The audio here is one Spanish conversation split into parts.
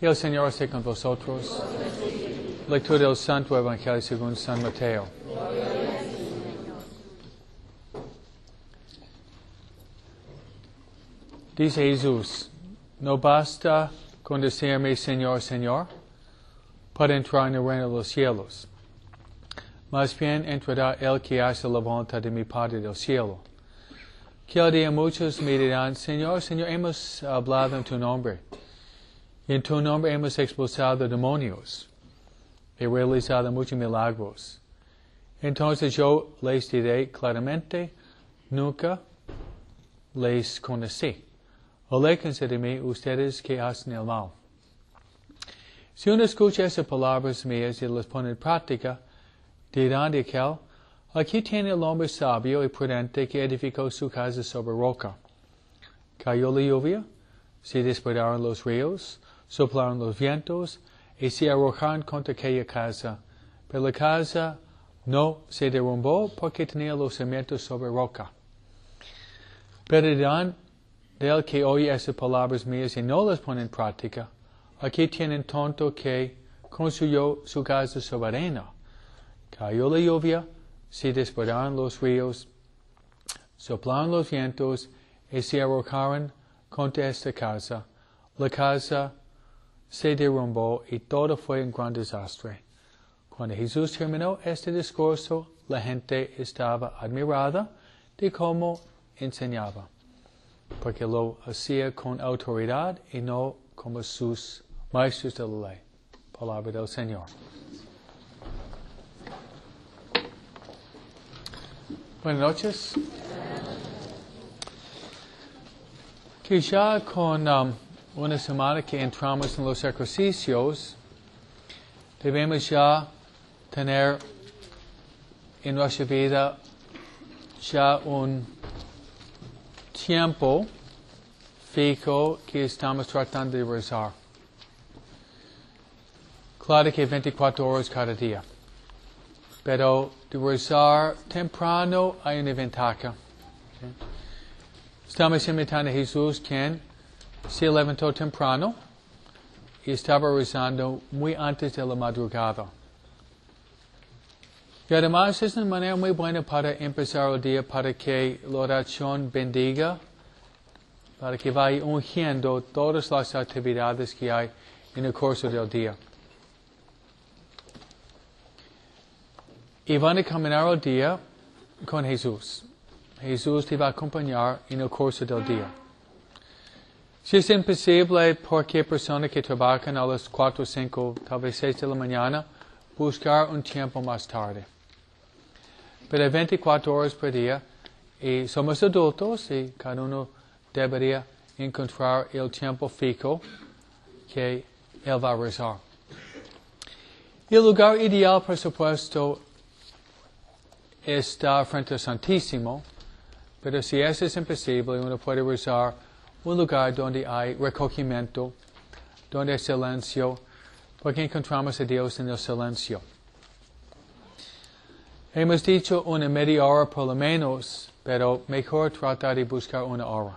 El Señor esté con vosotros. Lectura del Santo Evangelio según San Mateo. Dice Jesús, no basta con decirme Señor, Señor, para entrar en el reino de los cielos. Más bien entrará el que hace la voluntad de mi Padre del cielo. Que al día muchos me dirán, Señor, Señor, hemos hablado en tu nombre. Y en tu nombre hemos expulsado demonios. He realizado muchos milagros. Entonces yo les diré claramente, nunca les conocí. Aléjense de mí, ustedes que hacen el mal. Si uno escucha esas palabras mías y las pone en práctica, dirán de aquel, aquí tiene el hombre sabio y prudente que edificó su casa sobre roca. Cayó la lluvia, se desbordaron los ríos, soplaron los vientos y se arrojaron contra aquella casa. Pero la casa no se derrumbó porque tenía los cimientos sobre roca. Pero dirán del que oye esas palabras mías y no las pone en práctica, aquí tienen tonto que construyó su casa sobre arena. Cayó la lluvia, se desbordaron los ríos, soplaron los vientos y se arrojaron contra esta casa. La casa se derrumbó y todo fue un gran desastre. Cuando Jesús terminó este discurso, la gente estaba admirada de cómo enseñaba, porque lo hacía con autoridad y no como sus maestros de la ley. Palabra del Señor. Buenas noches. Que ya con una semana que entramos en los ejercicios, debemos ya tener en nuestra vida ya un tiempo fijo que estamos tratando de rezar. Claro que 24 horas cada día. Pero de rezar temprano hay una ventaja. Okay. Estamos imitando a Jesús, quien se levantó temprano y estaba rezando muy antes de la madrugada. Y además es una manera muy buena para empezar el día, para que la oración bendiga, para que vaya ungiendo todas las actividades que hay en el curso del día. Y van a caminar el día con Jesús. Jesús te va a acompañar en el curso del día. Si es imposible, cualquier persona que trabaja a las 4, 5, tal vez 6 de la mañana, buscar un tiempo más tarde. Pero 24 horas por día, y somos adultos, y cada uno debería encontrar el tiempo fijo que él va a rezar. El lugar ideal, por supuesto, está frente al Santísimo, pero si eso es imposible, uno puede rezar un lugar donde hay recogimiento, donde hay silencio, porque encontramos a Dios en el silencio. Hemos dicho una media hora por lo menos, pero mejor tratar de buscar una hora.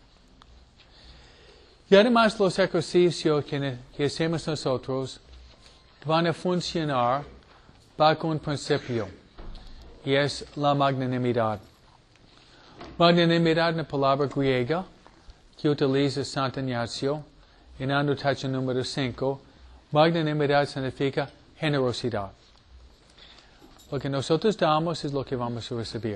Y además los ejercicios que hacemos nosotros van a funcionar bajo un principio, y es la magnanimidad. Magnanimidad es una palabra griega que utiliza Santo Ignacio en anotación número 5. Magnanimidad significa generosidad. Lo que nosotros damos es lo que vamos a recibir.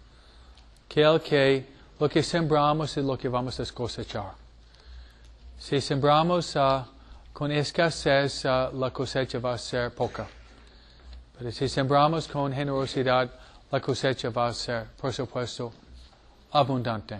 Lo que sembramos es lo que vamos a cosechar. Si sembramos con escasez, la cosecha va a ser poca. Pero si sembramos con generosidad, la cosecha va a ser, por supuesto, abundante.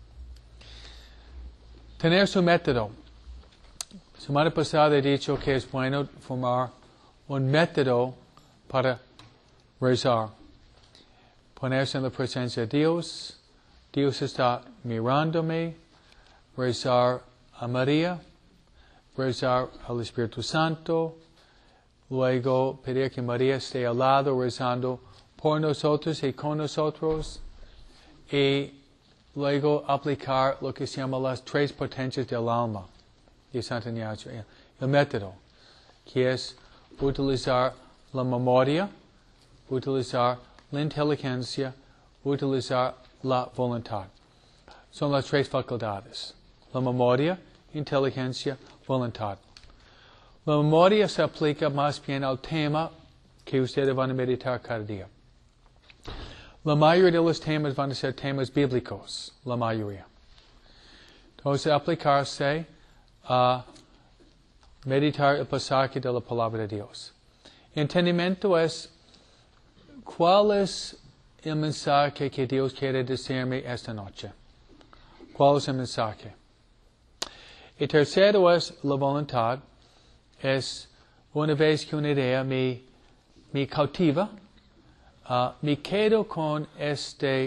Tener su método. Semana pasada he dicho que es bueno formar un método para rezar. Ponerse en la presencia de Dios. Dios está mirándome. Rezar a María. Rezar al Espíritu Santo. Luego pedir que María esté al lado rezando por nosotros y con nosotros. Y luego aplicar lo que se llama las 3 potencias del alma. de Santo Ignacio. El método, que es utilizar la memoria, utilizar la inteligencia, utilizar la voluntad. Son las tres facultades. La memoria, inteligencia, voluntad. La memoria se aplica más bien al tema que ustedes van a meditar cada día. La mayoría de los temas van a ser temas bíblicos, la mayoría. Entonces, aplicarse a meditar el pasaje de la palabra de Dios. Entendimiento es cuál es el mensaje que Dios quiere decirme esta noche. ¿Cuál es el mensaje? Y tercero es la voluntad. Es una vez que una idea me cautiva, me quedo con esta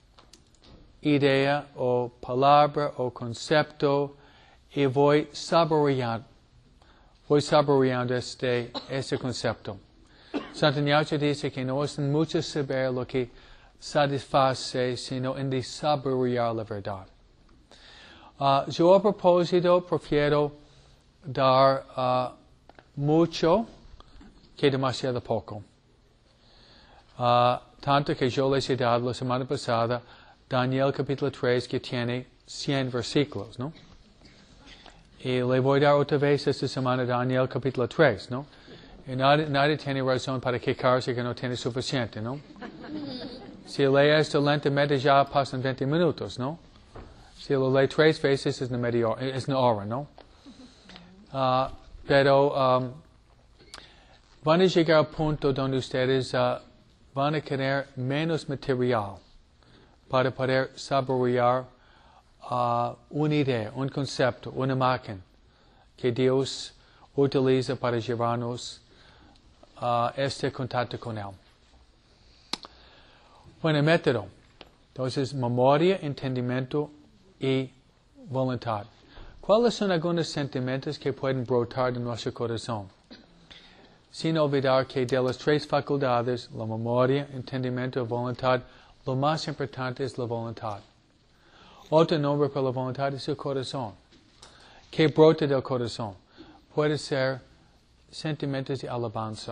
idea o palabra o concepto y voy saboreando este concepto. Santo Ignacio dice que no es en mucho saber lo que satisface, sino en de saborear la verdad. Yo a propósito prefiero dar mucho que demasiado poco. Tanto que yo les he dado la semana pasada Daniel capítulo 3 que tiene 100 versículos, ¿no? Y le voy a dar otra vez esta semana Daniel capítulo 3, ¿no? Y nadie tiene razón para quejarse que no tiene suficiente, ¿no? Si lee esto lentamente ya pasan 20 minutos, ¿no? Si lo lee 3 veces es una hora, ¿no? Pero van a llegar al punto donde ustedes van a querer menos material para poder saborear una idea, un concepto, una máquina que Dios utiliza para llevarnos a este contacto con Él. Bueno, método. Entonces, memoria, entendimiento y voluntad. ¿Cuáles son algunos sentimientos que pueden brotar de nuestro corazón? Sin olvidar que de las tres facultades, la memoria, entendimiento y voluntad, lo más importante es la voluntad. Otro nombre para la voluntad es el corazón. ¿Qué brota del corazón? Puede ser sentimientos de alabanza,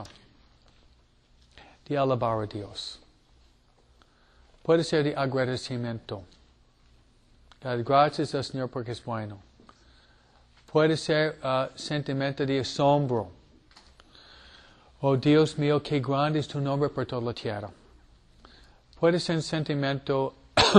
de alabar a Dios. Puede ser de agradecimiento. Dar gracias al Señor porque es bueno. Puede ser sentimiento de asombro. Oh Dios mío, qué grande es tu nombre por toda la tierra. Puede ser un sentimiento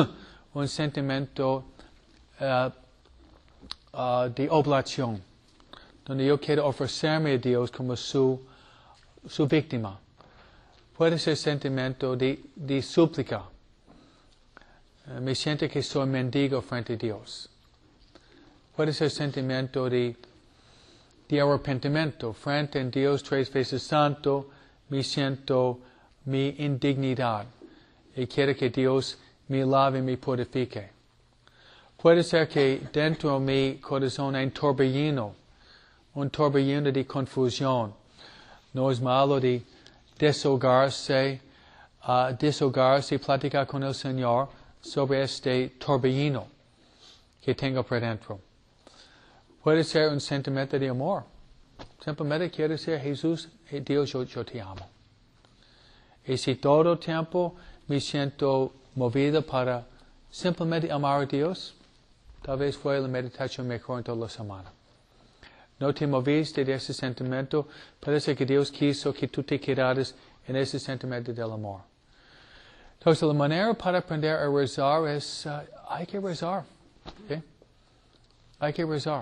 de oblación, donde yo quiero ofrecerme a Dios como su víctima. Puede ser sentimiento de súplica. Me siento que soy mendigo frente a Dios. Puede ser sentimiento de arrepentimiento frente a Dios 3 veces santo. Me siento mi indignidad y quiero que Dios me lave y me purifique. Puede ser que dentro de mi corazón hay un torbellino de confusión. No es malo de desahogarse y platicar con el Señor sobre este torbellino que tengo por dentro. Puede ser un sentimiento de amor. Simplemente quiero decir, Jesús, Dios, yo te amo. Y si todo el tiempo me siento movido para simplemente amar a Dios, tal vez fue la meditación mejor en toda la semana. No te moviste de ese sentimiento, parece que Dios quiso que tú te quedaras en ese sentimiento del amor. Entonces, la manera para aprender a rezar es, hay que rezar. ¿Okay? Hay que rezar.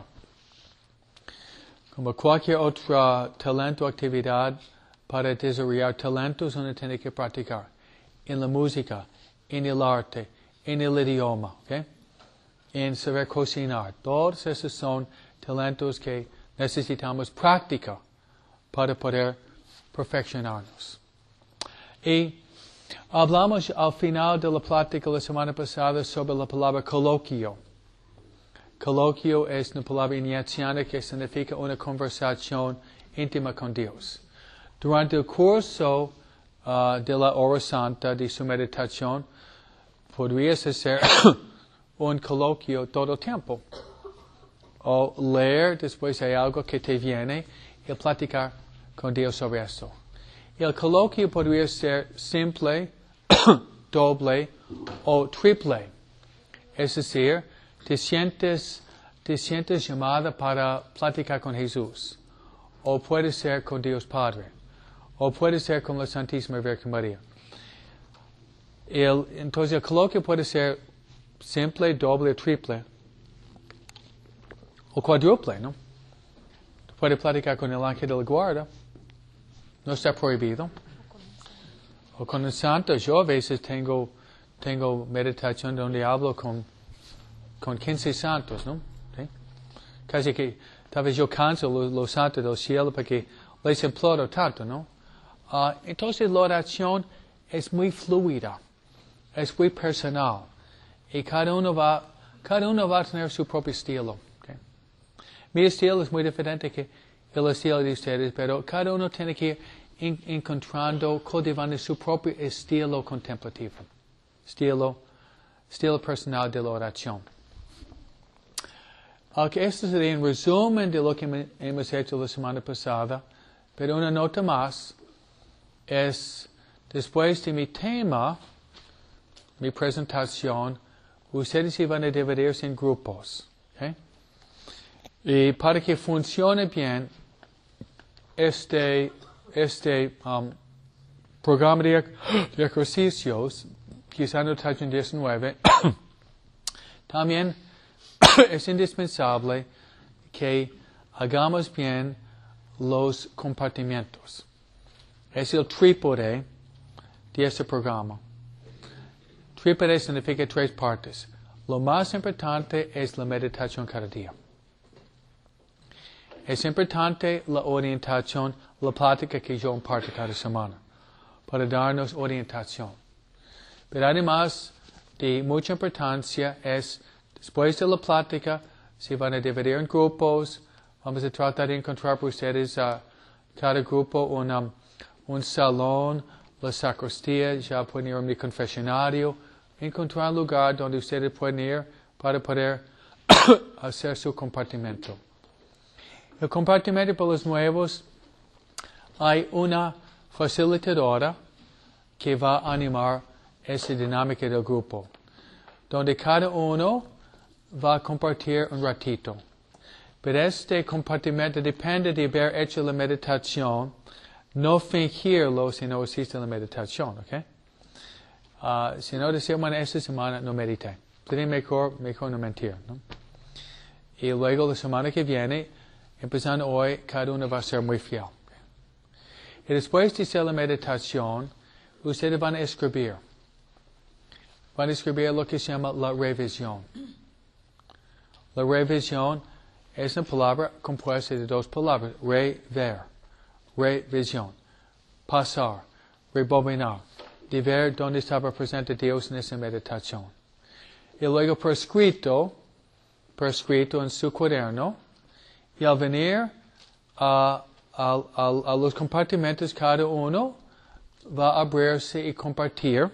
Como cualquier otro talento o actividad, para desarrollar talentos uno tiene que practicar. En la música, en el arte, en el idioma, ¿okay? En saber cocinar. Todos esos son talentos que necesitamos práctica para poder perfeccionarnos. Y hablamos al final de la plática la semana pasada sobre la palabra coloquio. Coloquio es una palabra ignaciana que significa una conversación íntima con Dios. Durante el curso de la hora santa, de su meditación, podrías hacer un coloquio todo el tiempo. o leer después hay algo que te viene y platicar con Dios sobre esto. El coloquio podría ser simple, doble o triple. Es decir, te sientes llamada para platicar con Jesús. O puede ser con Dios Padre. O puede ser con la Santísima Virgen María. Entonces el coloquio puede ser simple, doble, triple. O cuádruple, ¿no? Puede platicar con el ángel de la guarda. No está prohibido. O con el santo. Yo a veces tengo meditación donde hablo con 15 santos, ¿no? ¿Sí? Casi que tal vez yo canso los santos del cielo porque les imploro tanto, ¿no? Entonces la oración es muy fluida, es muy personal. Y cada uno va a tener su propio estilo. ¿Okay? Mi estilo es muy diferente que el estilo de ustedes, pero cada uno tiene que ir encontrando, cultivando su propio estilo contemplativo, estilo personal de la oración. Esto sería un resumen de lo que hemos hecho la semana pasada, pero una nota más es, después de mi tema, mi presentación, ustedes iban a dividirse en grupos. ¿Okay? Y para que funcione bien este programa de ejercicios, quizá anotación 19, también es indispensable que hagamos bien los compartimentos. Es el trípode de este programa. Trípode significa 3 partes. Lo más importante es la meditación cada día. Es importante la orientación, la plática que yo imparto cada semana, para darnos orientación. Pero además de mucha importancia es, después de la plática, se van a dividir en grupos. Vamos a tratar de encontrar para ustedes cada grupo un salón, la sacristía, ya pueden ir a mi confesionario, encontrar un lugar donde ustedes pueden ir para poder hacer su compartimento. El compartimento para los nuevos, hay una facilitadora que va a animar esa dinámica del grupo, donde cada uno va a compartir un ratito. Pero este compartimento depende de haber hecho la meditación, no fingirlo si no hiciste la meditación, ¿ok? Si no decir, bueno, esta semana no medité. Sería mejor no mentir, ¿no? Y luego la semana que viene, empezando hoy, cada uno va a ser muy fiel. Y después de hacer la meditación, ustedes van a escribir. Van a escribir lo que se llama la revisión. La revisión es una palabra compuesta de 2 palabras. Rever. Revisión. Pasar. Rebobinar. De ver dónde estaba presente Dios en esa meditación. Y luego por escrito en su cuaderno. Y al venir a los compartimentos, cada uno va a abrirse y compartir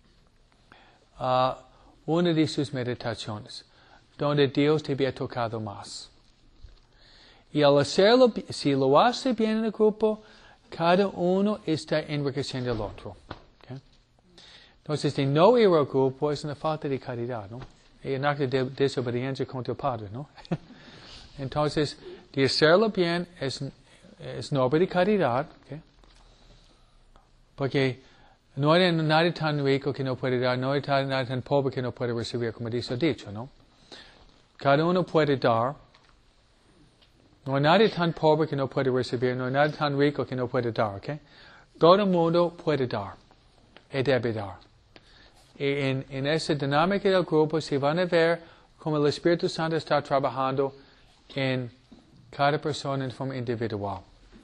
una de sus meditaciones, donde Dios te había tocado más. Y al hacerlo, si lo hace bien en el grupo, cada uno está enriqueciendo al otro. ¿Okay? Entonces, de no ir al grupo es una falta de caridad, ¿no? Y un acto de desobediencia contra el Padre, ¿no? Entonces, de hacerlo bien es una obra de caridad, ¿okay? Porque no hay nadie tan rico que no puede dar, no hay nadie tan pobre que no puede recibir, como dice el dicho, ¿no? Cada uno puede dar. No hay nadie tan pobre que no puede recibir, no hay nadie tan rico que no puede dar, ¿ok? Todo el mundo puede dar y debe dar. Y en esa dinámica del grupo se van a ver cómo el Espíritu Santo está trabajando en cada persona en forma individual.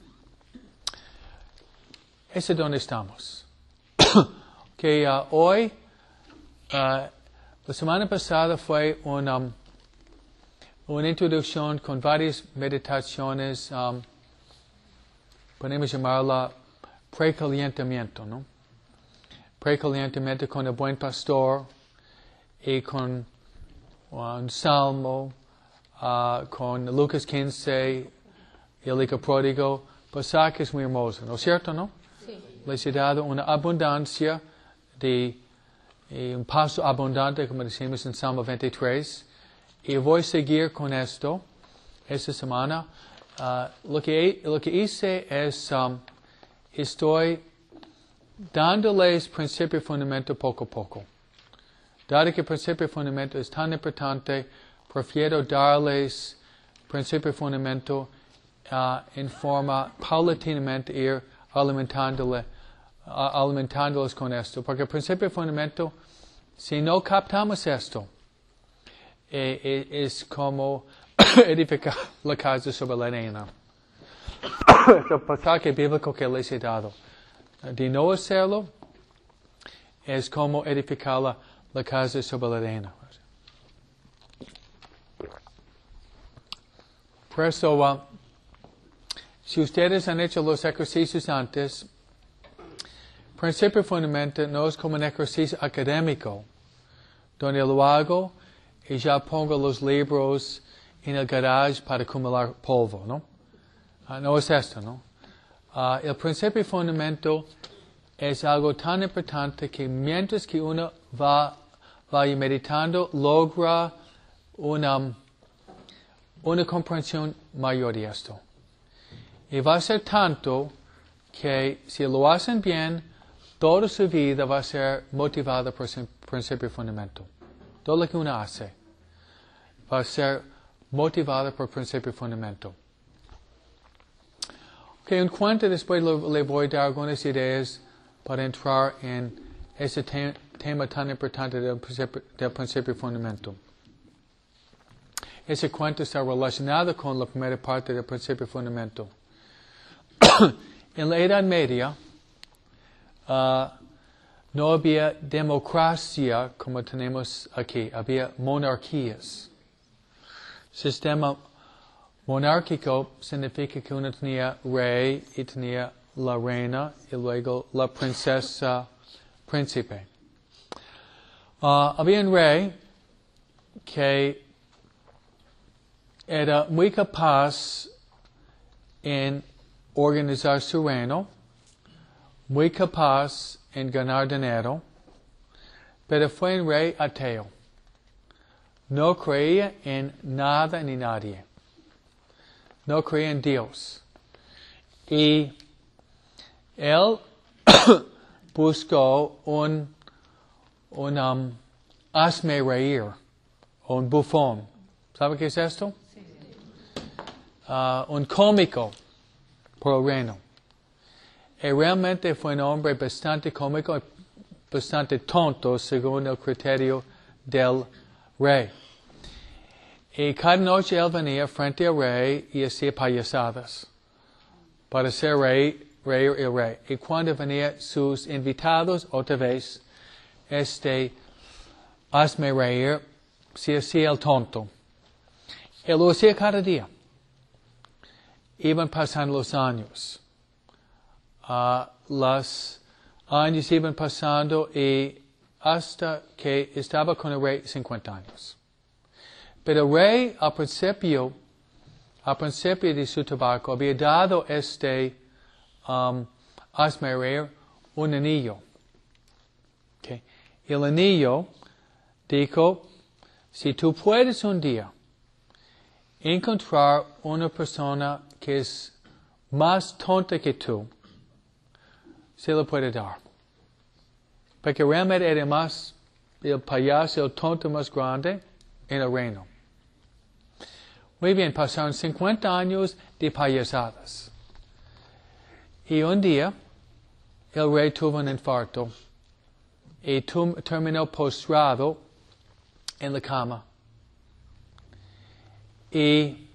Eso es donde estamos. Que hoy, la semana pasada fue una introducción con varias meditaciones, podemos llamarla precalentamiento, ¿no? Precalentamiento con el buen pastor y con un salmo, con Lucas 15, el hijo pródigo, pasaje es muy hermoso, ¿no es cierto, no? Sí. Les he dado una abundancia de un paso abundante, como decimos en Salmo 23, y voy a seguir con esto esta semana. Lo que hice es, estoy dándoles principio y fundamento poco a poco. Dado que el principio y fundamento es tan importante, prefiero darles principio y fundamento en forma paulatinamente ir alimentándoles con esto. Porque el principio y fundamento, si no captamos esto, es como edificar la casa sobre la arena. Es el pasaje bíblico que les he dado. De no hacerlo, es como edificar la casa sobre la arena. Por eso, si ustedes han hecho los ejercicios antes, principio y fundamento no es como un ejercicio académico, donde lo hago y ya pongo los libros en el garage para acumular polvo, ¿no? No es esto, ¿no? El principio y fundamento es algo tan importante que mientras que uno vaya meditando, logra una comprensión mayor de esto. Y va a ser tanto que si lo hacen bien, toda su vida va a ser motivada por principio y fundamento. Todo lo que uno hace va a ser motivada por principio y fundamento. En cuanto después le voy a dar algunas ideas para entrar en ese tema tan importante del principio y fundamento. Ese cuento está relacionado con la primera parte del principio y fundamento. En la Edad Media, no había democracia como tenemos aquí, había monarquías. Sistema monárquico significa que uno tenía rey y tenía la reina y luego la princesa, príncipe. Había un rey que era muy capaz en organizar su reino, muy capaz en ganar dinero, pero fue un rey ateo. No creía en nada ni nadie. No creía en Dios. Y él buscó un hazme reír, un bufón. ¿Sabe qué es esto? Sí. Un cómico por el reino. Y realmente fue un hombre bastante cómico y bastante tonto según el criterio del rey. Y cada noche él venía frente al rey y hacía payasadas para hacer reír el rey. Y cuando venían sus invitados, otra vez, hazme reír, se hacía el tonto. Él lo hacía cada día. Iban pasando los años. Los años iban pasando y hasta que estaba con el rey 50 años. Pero el rey al principio de su trabajo había dado hazme reír un anillo. Okay. El anillo dijo, si tú puedes un día encontrar una persona que es más tonta que tú, se lo puede dar. Porque realmente era más el payaso, el tonto más grande en el reino. Muy bien, pasaron 50 años de payasadas. Y un día, el rey tuvo un infarto y terminó postrado en la cama. Y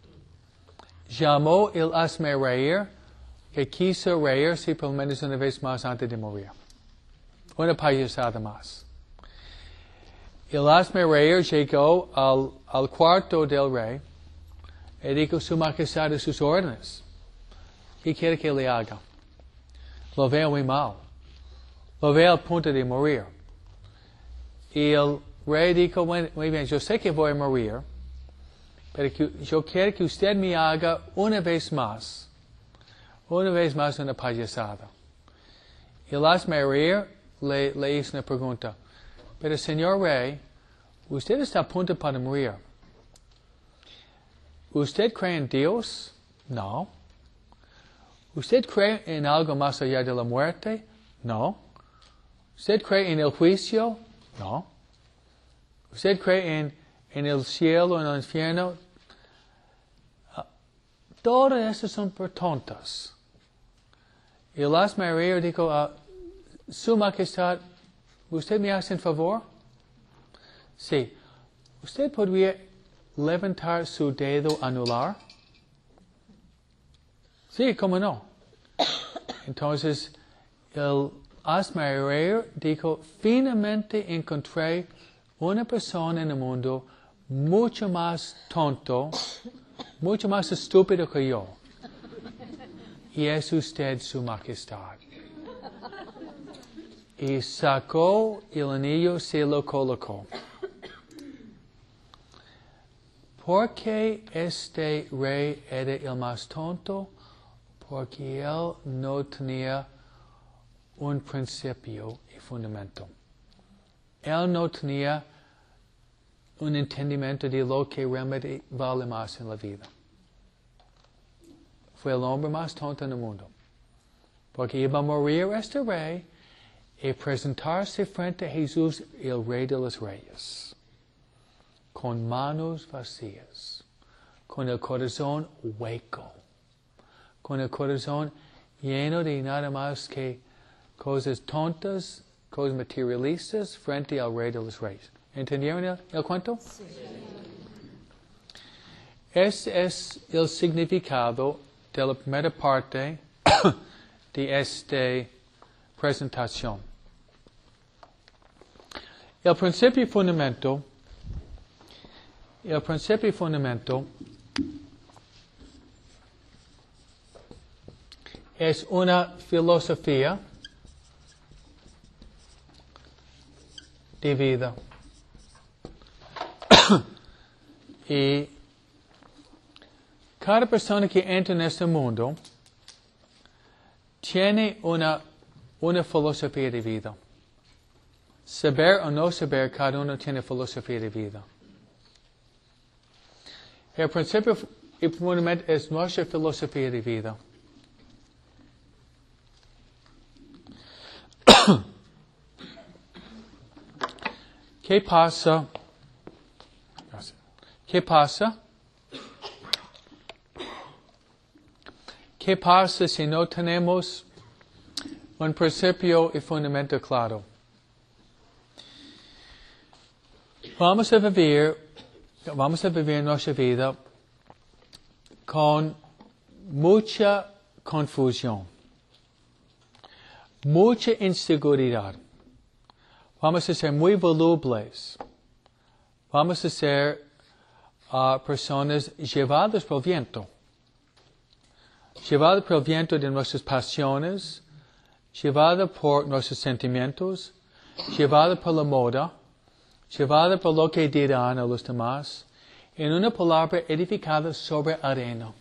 llamó el hazme reír, que quiso reírse por lo menos una vez más antes de morir. Una payasada más. El hazme reír llegó al cuarto del rey y dijo, su majestad, de sus órdenes. ¿Qué quiere que le haga? Lo veo muy mal. Lo veo al punto de morir. Y el rey dijo, muy bien, yo sé que voy a morir. pero yo quiero que usted me haga una vez más una payasada. Y el hazme le hizo una pregunta. Pero señor rey, usted está a punto para morir. ¿Usted cree en Dios? No. ¿Usted cree en algo más allá de la muerte? No. ¿Usted cree en el juicio? No. ¿Usted cree en el cielo, en el infierno? Todas esas son por tontas. Y el hazme reír dijo, Su Majestad, ¿usted me hace un favor? Sí. ¿Usted podría levantar su dedo anular? Sí, ¿cómo no? Entonces, el hazme reír dijo, finalmente encontré una persona en el mundo mucho más tonto, mucho más estúpido que yo. Y es usted, Su Majestad. Y sacó el anillo, se lo colocó. ¿Por qué este rey era el más tonto? Porque él no tenía un principio y fundamento. Él no tenía un entendimiento de lo que realmente vale más en la vida. Fue el hombre más tonto en el mundo. Porque iba a morir este rey y presentarse frente a Jesús, el Rey de los Reyes, con manos vacías, con el corazón hueco, con el corazón lleno de nada más que cosas tontas, cosas materialistas, frente al Rey de los Reyes. ¿Entendieron el cuento? Sí. Ese es el significado de la primera parte de esta presentación. El principio y fundamento es una filosofía de vida. Y cada persona que entra en este mundo tiene una filosofía de vida. Saber o no saber, cada uno tiene filosofía de vida. El principio y fundamento es nuestra filosofía de vida. ¿Qué pasa? ¿Qué pasa? ¿Qué pasa si no tenemos un principio y fundamento claro? Vamos a vivir nuestra vida con mucha confusión, mucha inseguridad. Vamos a ser muy volubles. Vamos a ser personas llevadas por el viento. Llevadas por el viento de nuestras pasiones, llevadas por nuestros sentimientos, llevadas por la moda, llevadas por lo que dirán a los demás, en una palabra, edificada sobre arena.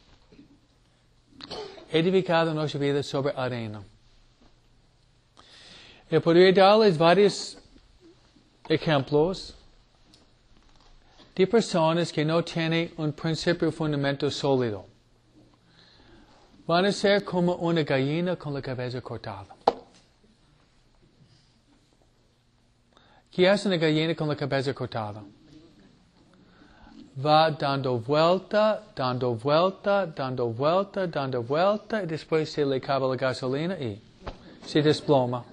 Edificada nuestra vida sobre arena. Y podría darles varios ejemplos de personas que no tienen un principio y fundamento sólido. Van a ser como una gallina con la cabeza cortada. ¿Qué hace una gallina con la cabeza cortada? Va dando vuelta, dando vuelta, dando vuelta, dando vuelta, y después se le acaba la gasolina y se desploma.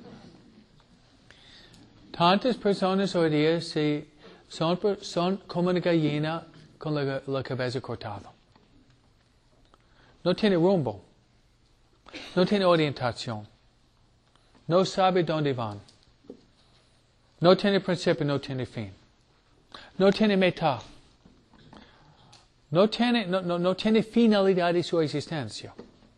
Tantas personas hoy día son como una gallina con la cabeza cortada. No tiene rumbo. No tiene orientación. No sabe dónde van. No tiene principio, no tiene fin. No tiene meta. No tiene finalidad de su existencia.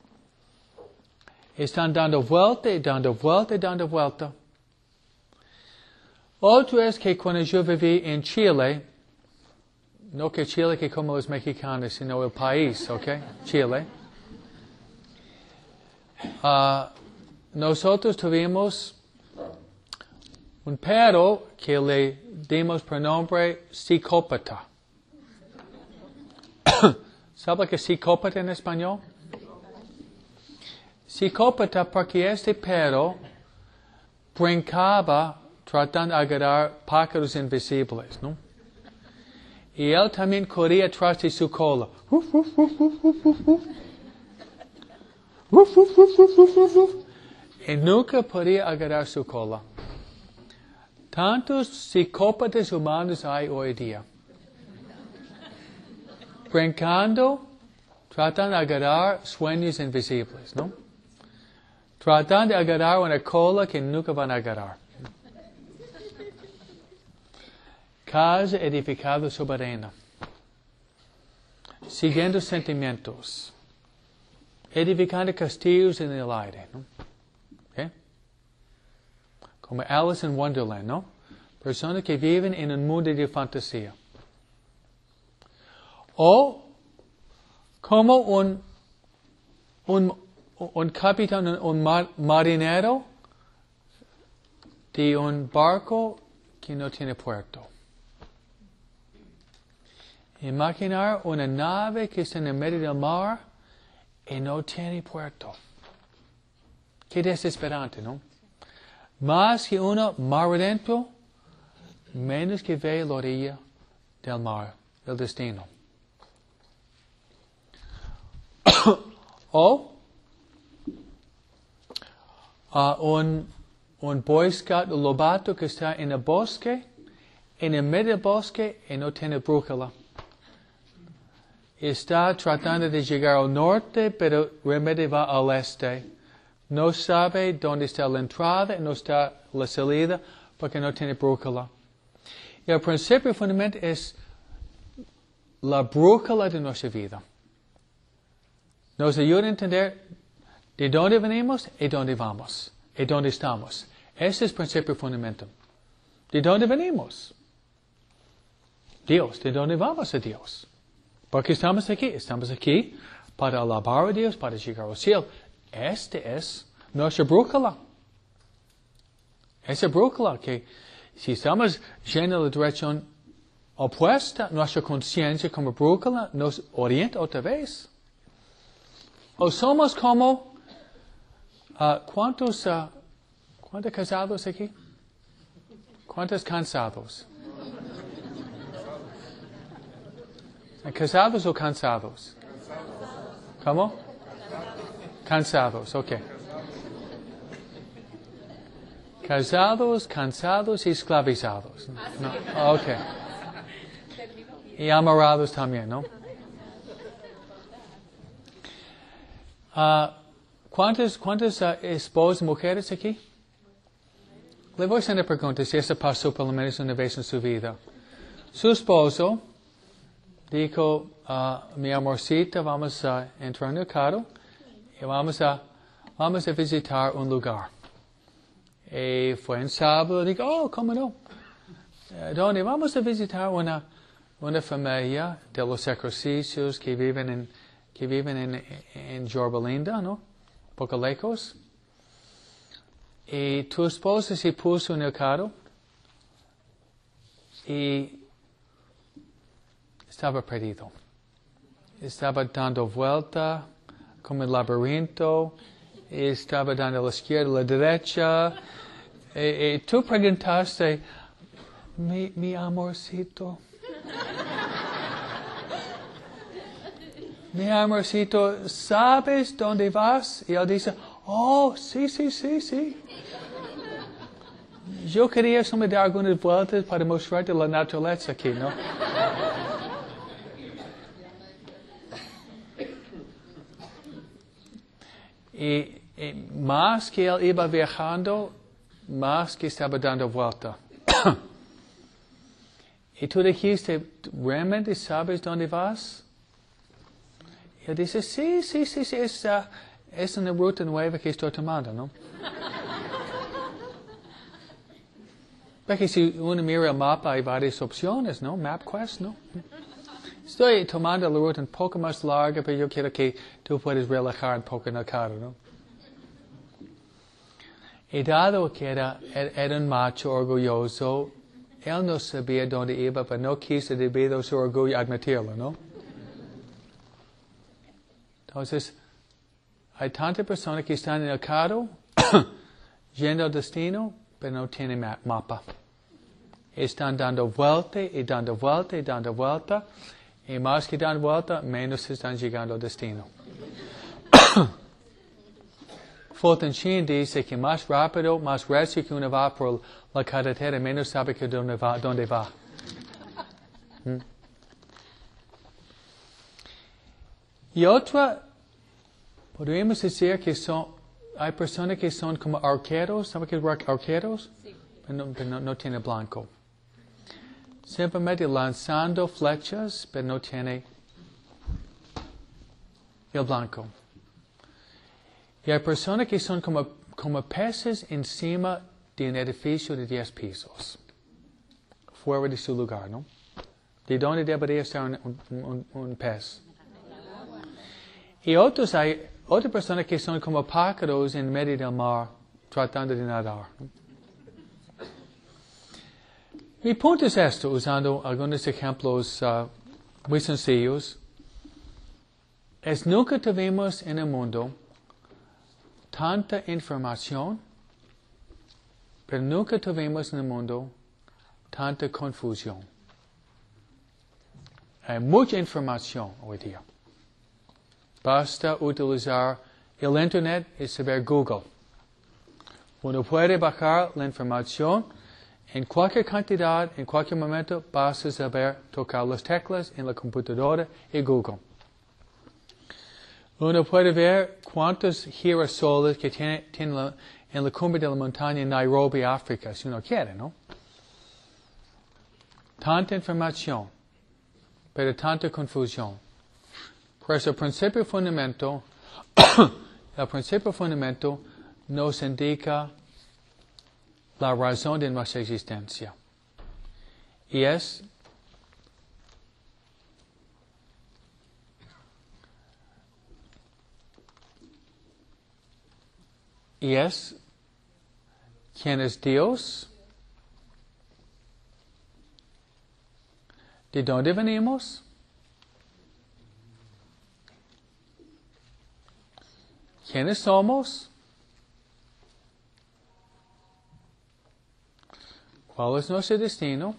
Están dando vuelta y dando vuelta y dando vuelta. Otro es que cuando yo viví en Chile, No que Chile que como los mexicanos, sino el país, ¿ok? Chile. Nosotros tuvimos un perro que le dimos por nombre psicópata. ¿Sabe qué es psicópata en español? Psicópata porque este perro brincaba tratando de agarrar pájaros invisibles, ¿no? Y él también corría atrás de su cola. Y nunca podía agarrar su cola. Tantos psicópatas humanos hay hoy día. Brincando, tratando de agarrar sueños invisibles, ¿no? Tratando de agarrar una cola que nunca van a agarrar. Casa edificada sobre arena. Siguiendo sentimientos. Edificando castillos en el aire, ¿no? ¿Okay? Como Alice in Wonderland, ¿no? Personas que viven en un mundo de fantasía. O como un capitán, un marinero de un barco que no tiene puerto. Imaginar una nave que está en el medio del mar y no tiene puerto. Qué desesperante, ¿no? Más que uno mar adentro, menos que ve la orilla del mar, el destino. O un Boy Scout lobato que está en el bosque, en el medio del bosque y no tiene brújula. Está tratando de llegar al norte, pero realmente va al este. No sabe dónde está la entrada y no está la salida porque no tiene brújula. Y el principio fundamental es la brújula de nuestra vida. Nos ayuda a entender de dónde venimos y dónde vamos, y dónde estamos. Ese es el principio fundamental. ¿De dónde venimos? Dios. ¿De dónde vamos a Dios? Porque estamos aquí para alabar a Dios, para llegar al cielo. Este es nuestra brújula. Esa brújula que si estamos yendo en la dirección opuesta, nuestra conciencia como brújula nos orienta otra vez. O somos como, ¿cuántos casados aquí? ¿Cuántos cansados? ¿Casados o cansados? ¿Cómo? Cansados, ok. Casados, cansados y esclavizados. No, ok. Y amarrados también, ¿no? ¿Cuántas esposas, mujeres aquí? Le voy a hacer una pregunta, si esa pasó por lo menos una vez en su vida. Su esposo dijo, mi amorcita, vamos a entrar en el carro y vamos a visitar un lugar. Y fue en sábado, digo, oh, ¿cómo no? ¿Dónde? Vamos a visitar una familia de los ejercicios que viven en Yorba Linda, ¿no? Poco lejos. Y tu esposa se puso en el carro y estaba perdido. Estaba dando vuelta como el laberinto. Estaba dando a la izquierda, a la derecha. Y tú preguntaste, mi amorcito. Mi amorcito, ¿sabes dónde vas? Y él dice, oh, sí. Yo quería solo dar algunas vueltas para mostrarte la naturaleza aquí, ¿no? Y más que él iba viajando, más que estaba dando vuelta. Y tú dijiste, ¿realmente sabes dónde vas? Y él dice, sí, es una ruta nueva que estoy tomando, ¿no? Porque si uno mira el mapa hay varias opciones, ¿no? MapQuest, ¿no? Estoy tomando la ruta un poco más larga, pero yo quiero que tú puedas relajar un poco en el carro, ¿no? Y dado que era un macho orgulloso, él no sabía dónde iba, pero no quiso debido a su orgullo admitirlo, ¿no? Entonces, hay tantas personas que están en el carro, yendo al destino, pero no tienen mapa. Están dando vuelta y dando vuelta y dando vuelta, y más que dan vuelta, menos están llegando al destino. Fulton Sheen dice que más rápido, más recio que uno va por la carretera, menos sabe que dónde va. Y otra, podríamos decir que hay personas que son como arqueros, ¿sabe qué es arqueros? Sí. Pero no tiene blanco. Simplemente lanzando flechas, pero no tiene el blanco. Y hay personas que son como peces encima de un edificio de 10 pisos, fuera de su lugar, ¿no? ¿De dónde debería estar un pez? Y hay otras personas que son como pájaros en medio del mar, tratando de nadar, ¿no? Mi punto es esto, usando algunos ejemplos muy sencillos, es nunca tuvimos en el mundo tanta información, pero nunca tuvimos en el mundo tanta confusión. Hay mucha información hoy día. Basta utilizar el Internet y saber Google. Uno puede bajar la información en cualquier cantidad, en cualquier momento, basta saber tocar las teclas en la computadora y Google. Uno puede ver cuántos girasoles que tiene en la cumbre de la montaña en Nairobi, África, si uno quiere, ¿no? Tanta información, pero tanta confusión. Por eso el principio fundamental nos indica la razón de nuestra existencia. Y es quién es Dios, de dónde venimos, quiénes somos, cuál es nuestro destino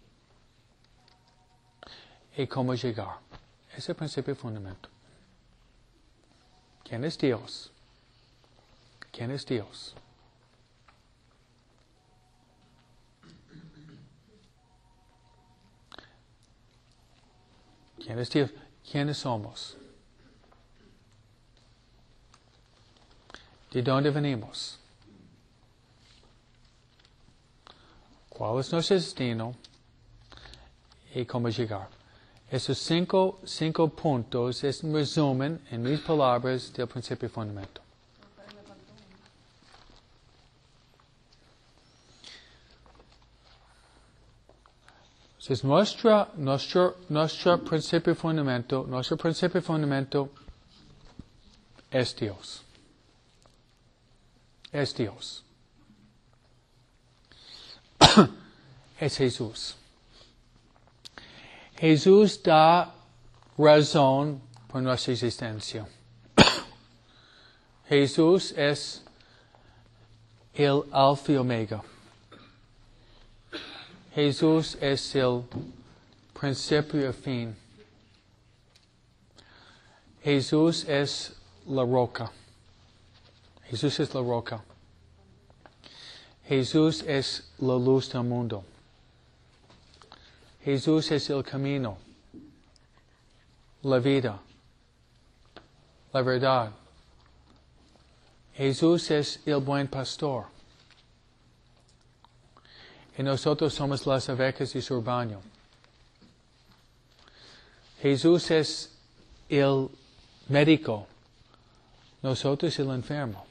y cómo llegar. Ese es el principio fundamental. ¿Quién es Dios? ¿Quién es Dios? ¿Quién es Dios? ¿Quiénes somos? ¿De dónde venimos? ¿Cuál es nuestro destino? ¿Y cómo llegar? Esos cinco puntos es un resumen, en mis palabras, del principio fundamental. Entonces, nuestro principio fundamental es Dios. Es Dios. Es Jesús. Jesús da razón por nuestra existencia. Jesús es el Alfa y Omega. Jesús es el principio y fin. Jesús es la roca. Jesús es la roca. Jesús es la luz del mundo. Jesús es el camino, la vida, la verdad. Jesús es el buen pastor. Y nosotros somos las ovejas de su rebaño. Jesús es el médico. Nosotros el enfermo.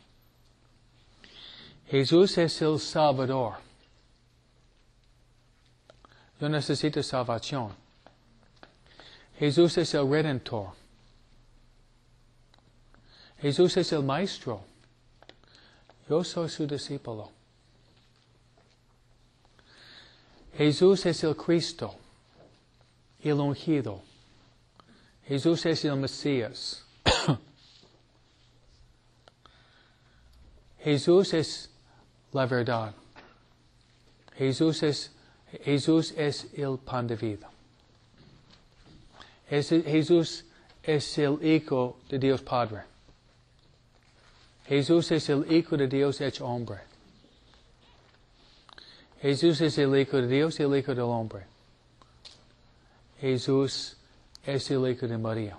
Jesús es el Salvador. Yo necesito salvación. Jesús es el Redentor. Jesús es el Maestro. Yo soy su discípulo. Jesús es el Cristo, el ungido. Jesús es el Mesías. Jesús es la verdad. Jesús es el pan de vida. Jesús es el Hijo de Dios Padre. Jesús es el Hijo de Dios hecho hombre. Jesús es el Hijo de Dios y el Hijo del hombre. Jesús es el Hijo de María.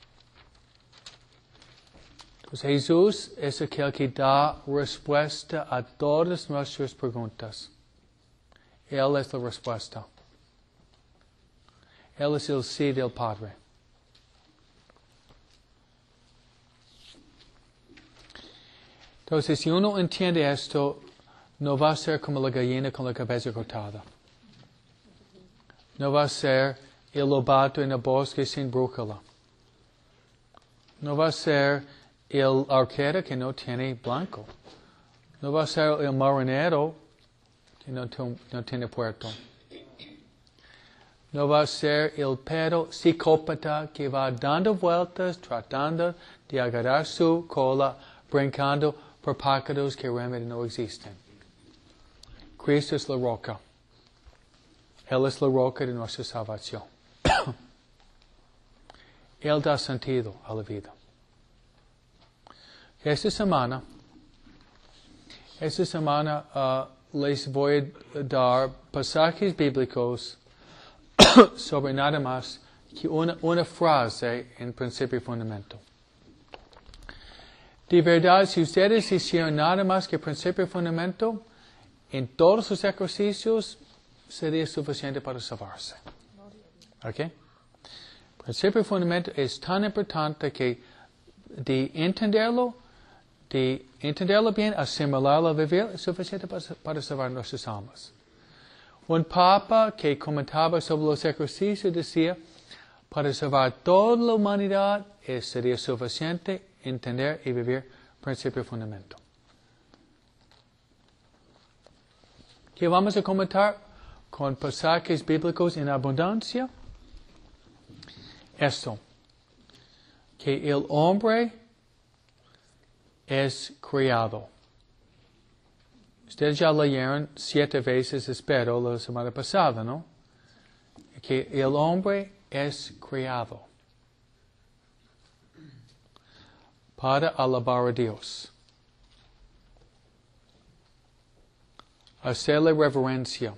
Entonces Jesús es aquel que da respuesta a todas nuestras preguntas. Él es la respuesta. Él es el sí del Padre. Entonces, si uno entiende esto, no va a ser como la gallina con la cabeza cortada. No va a ser el lobato en el bosque sin brújula. No va a ser el arquero que no tiene blanco. No va a ser el marinero que no tiene puerto. No va a ser el perro psicópata que va dando vueltas, tratando de agarrar su cola, brincando por pájaros que realmente no existen. Cristo es la roca. Él es la roca de nuestra salvación. Él da sentido a la vida. Esta semana les voy a dar pasajes bíblicos sobre nada más que una frase en principio y fundamento. De verdad, si ustedes hicieran nada más que principio y fundamento, en todos sus ejercicios sería suficiente para salvarse. ¿Ok? Principio y fundamento es tan importante que de entenderlo bien, asimilarlo, vivir, es suficiente para salvar nuestras almas. Un papa que comentaba sobre los ejercicios decía, para salvar toda la humanidad sería suficiente entender y vivir principio y fundamento. ¿Qué vamos a comentar? Con pasajes bíblicos en abundancia. Esto, que el hombre es criado. Ustedes ya leyeron 7 veces, espero, la semana pasada, ¿no? Que el hombre es criado para alabar a Dios, hacerle reverencia,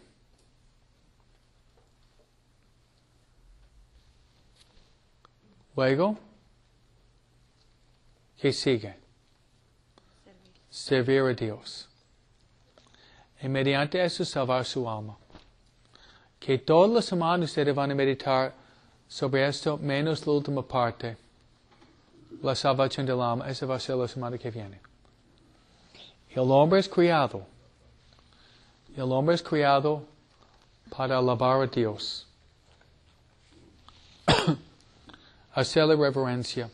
luego, ¿qué sigue? Servir a Dios. Y mediante eso salvar su alma. Que todas las semanas ustedes van a meditar sobre esto, menos la última parte. La salvación del alma. Esa va a ser la semana que viene. El hombre es criado. El hombre es criado para alabar a Dios. Hacerle reverencia.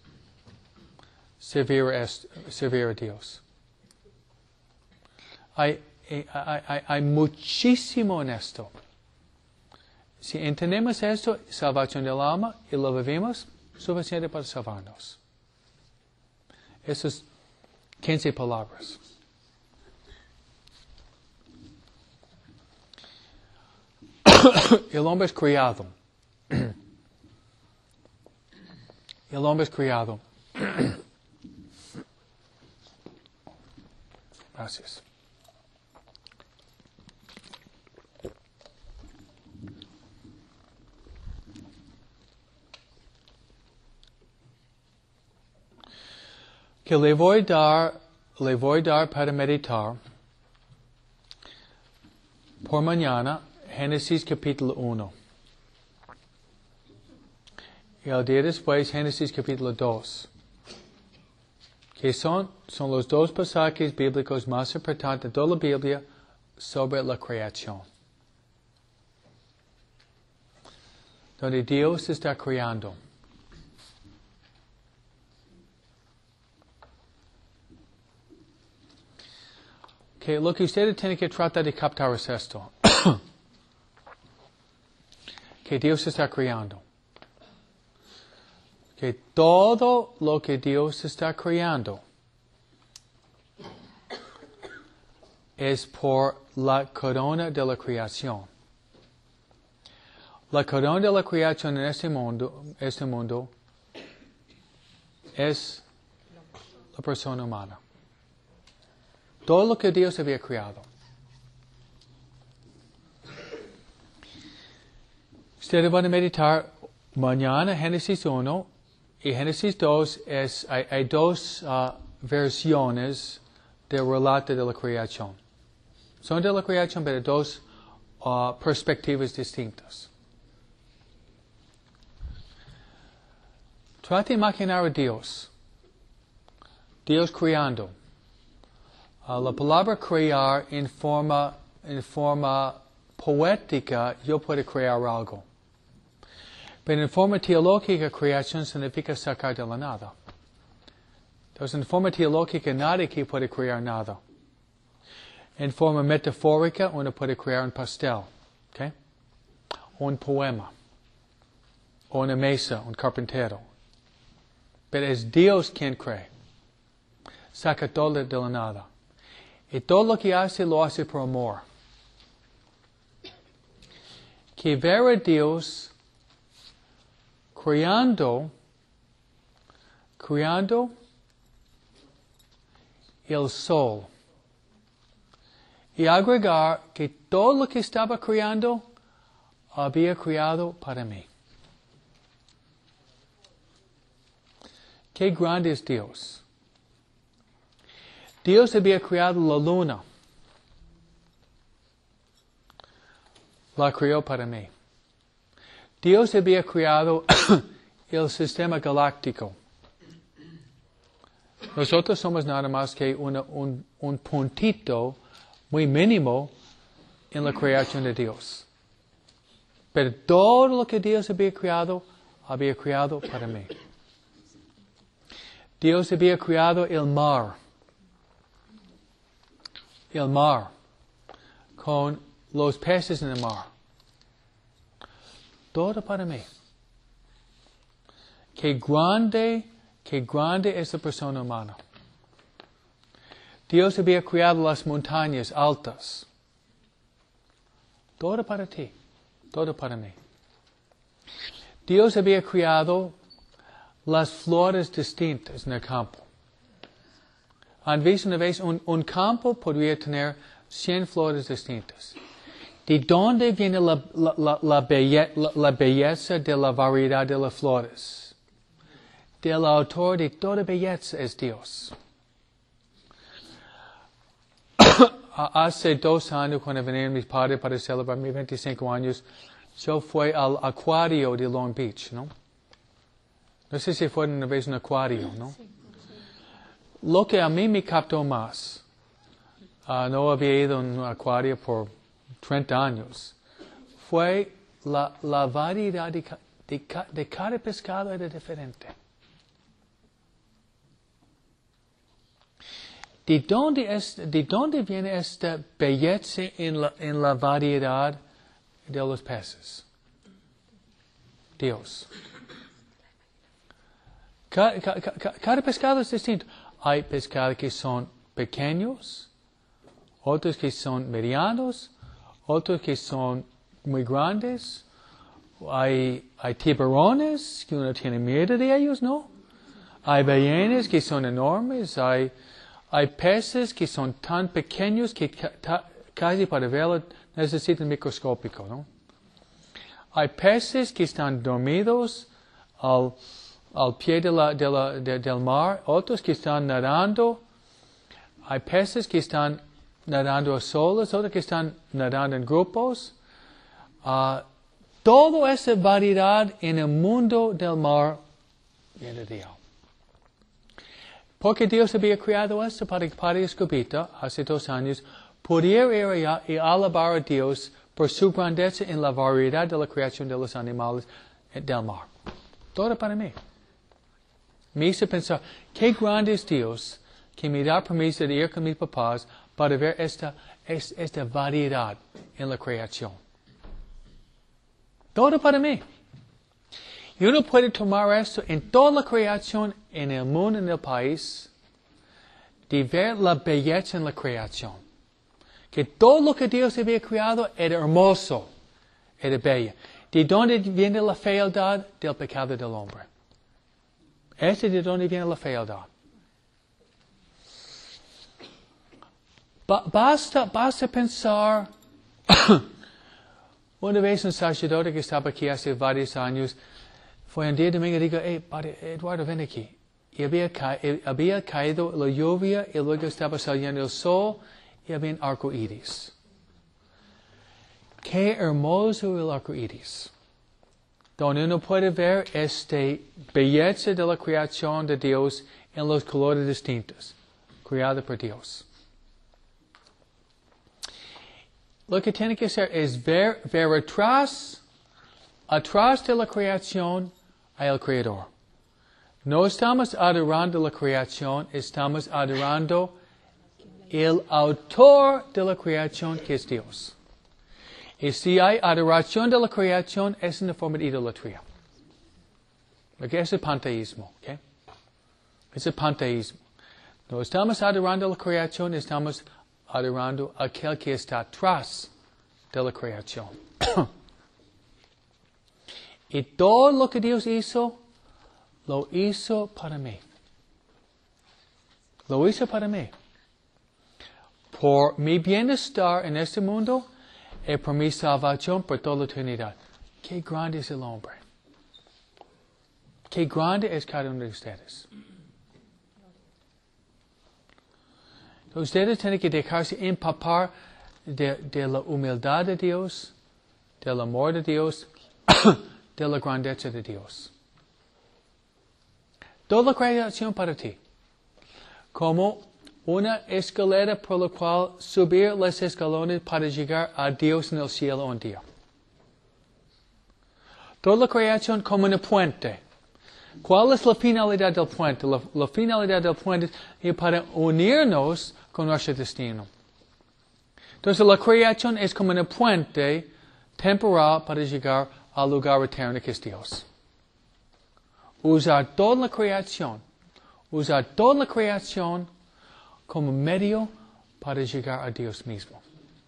Servir a Dios. Hay muchísimo en esto. Si entendemos esto, salvación del alma, y lo vivimos, suficiente para salvarnos. Esas 15 palabras. El hombre es criado. El hombre es criado. Gracias. Que le voy a dar para meditar por mañana Génesis capítulo 1. Y el día después Génesis capítulo 2. Que son los 2 pasajes bíblicos más importantes de toda la Biblia sobre la creación. donde Dios está creando. Que lo que ustedes tienen que tratar de captar es esto. Que Dios está creando. Que todo lo que Dios está creando es por la corona de la creación. La corona de la creación en este mundo es la persona humana. Todo lo que Dios había creado. Ustedes van a meditar mañana Génesis 1 y Génesis 2. Hay dos versiones del relato de la creación. Son de la creación, pero dos perspectivas distintas. Trata de imaginar a Dios. Dios creando. La palabra crear en forma poética, yo puedo crear algo. Pero en forma teológica, creación significa sacar de la nada. Entonces, en forma teológica, nadie aquí puede crear nada. En forma metafórica, uno puede crear un pastel, ¿okay? Un poema, o una mesa, un carpintero. Pero es Dios quien cree. Saca todo de la nada. Y todo lo que hace, lo hace por amor. Que ver a Dios creando el sol. Y agregar que todo lo que estaba creando, había creado para mí. Qué grande es Dios. Dios había creado la luna. La creó para mí. Dios había creado el sistema galáctico. Nosotros somos nada más que un puntito muy mínimo en la creación de Dios. Pero todo lo que Dios había creado para mí. Dios había creado el mar. El mar. Con los peces en el mar. Todo para mí. Qué grande es la persona humana. Dios había creado las montañas altas. Todo para ti. Todo para mí. Dios había creado las flores distintas en el campo. Han visto una vez un campo podría tener 100 flores distintas. ¿De dónde viene la belleza de la variedad de las flores? Del autor de toda belleza es Dios. Hace 2 años, cuando vinieron mis padres para celebrar mis 25 años, yo fui al acuario de Long Beach, ¿no? No sé si fue una vez un acuario, ¿no? Lo que a mí me captó más, no había ido a un acuario por 30 años, fue la variedad de cada pescado era diferente. ¿De dónde viene esta belleza en la variedad de los peces? Dios. Cada pescado es distinto. Hay pescados que son pequeños, otros que son medianos, otros que son muy grandes. Hay tiburones que uno tiene miedo de ellos, ¿no? Hay ballenas que son enormes. Hay peces que son tan pequeños que casi para verlo necesitan microscópico, ¿no? Hay peces que están dormidos al pie del mar, otros que están nadando. Hay peces que están nadando a solas, otros que están nadando en grupos. Toda esa variedad en el mundo del mar viene de Dios. Porque Dios había creado esto para que Padre Escobita, hace 2 años, pudiera ir allá y alabar a Dios por su grandeza en la variedad de la creación de los animales, del mar. Todo para mí. Me hizo pensar, qué grande es Dios que me da permiso de ir con mis papás para ver esta variedad en la creación. Todo para mí. Y uno puede tomar esto en toda la creación, en el mundo, en el país, de ver la belleza en la creación. Que todo lo que Dios había creado era hermoso, era bello. ¿De dónde viene la fealdad? Del pecado del hombre. ¿De dónde viene la fealdad? Basta pensar. Una vez un sacerdote que estaba aquí hace varios años, fue un día domingo y dijo, Padre Eduardo, ven aquí. Y había caído la lluvia y luego estaba saliendo el sol y había un arco iris. Qué hermoso el arco iris. Donde uno puede ver belleza de la creación de Dios en los colores distintos, creada por Dios. Lo que tiene que hacer es ver atrás de la creación hay el Creador. No estamos adorando la creación, estamos adorando el autor de la creación, que es Dios. Y si hay adoración de la creación, es una forma de idolatría. Porque es el panteísmo. ¿Okay? Es el panteísmo. No estamos adorando la creación, estamos adorando a aquel que está atrás de la creación. Y todo lo que Dios hizo, lo hizo para mí. Lo hizo para mí. Por mi bienestar en este mundo y por mi salvación por toda la eternidad. Qué grande es el hombre. Qué grande es cada uno de ustedes. Ustedes tienen que dejarse empapar de la humildad de Dios, del amor de Dios, de la grandeza de Dios. Toda la creación para ti. Como una escalera por la cual subir los escalones para llegar a Dios en el cielo un día. Toda la creación como un puente. ¿Cuál es la finalidad del puente? La finalidad del puente es para unirnos con nuestro destino. Entonces la creación es como un puente temporal para llegar al lugar eterno que es Dios. Usar toda la creación como medio para llegar a Dios mismo.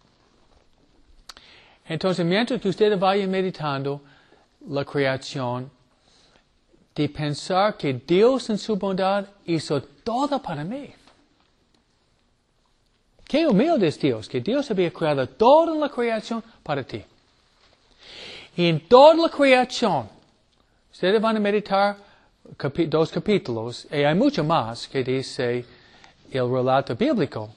Entonces, mientras que ustedes vayan meditando la creación, de pensar que Dios en su bondad hizo todo para mí. Qué humilde es Dios, que Dios había creado toda la creación para ti. Y en toda la creación, ustedes van a meditar 2 capítulos, y hay mucho más que dice el relato bíblico.